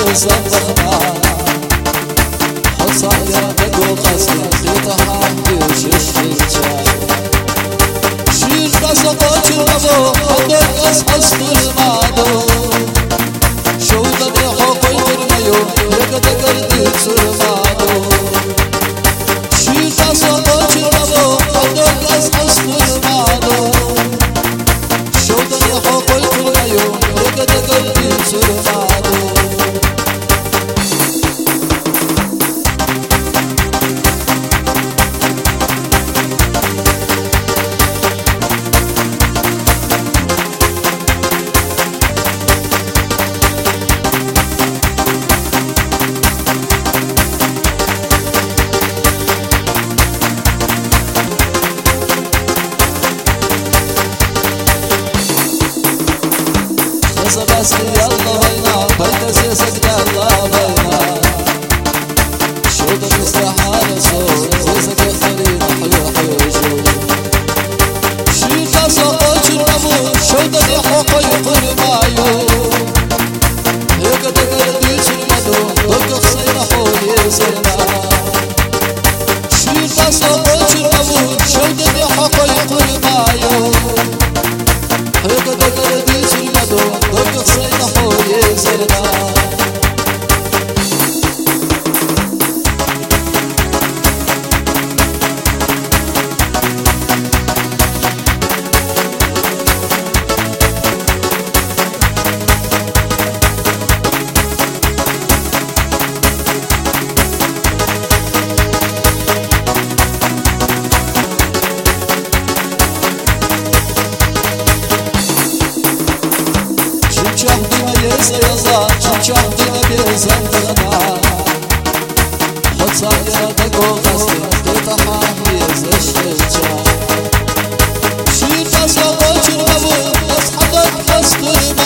زنبخنا حصايا تقو قصر تتحدي ششتشا شير قصقات الربو حدك أسحس المعدو شودني حقي برميو يقدر قردي سرمادو شير قصقات الربو حدك أسحس المعدو شودني حقي برميو يقدر قردي سرمادو بس يلا بينا بيت سيسك يلا بينا شوط مستحال صوت سيسك خلينا حلو حلو شيخ صوت الرمو شوط يحق يقول مايو هيك تقديش المدو بك خسينا حولي سينا شيخ صوت الرمو شوط يحق يقول مايو هيك تقديش المدو بك خسينا حولي سينا شمشاهدنا بزنبخنا حصايا تقو قصر تتحدي ششتشا شير قصقات الربو أصحابك أسطر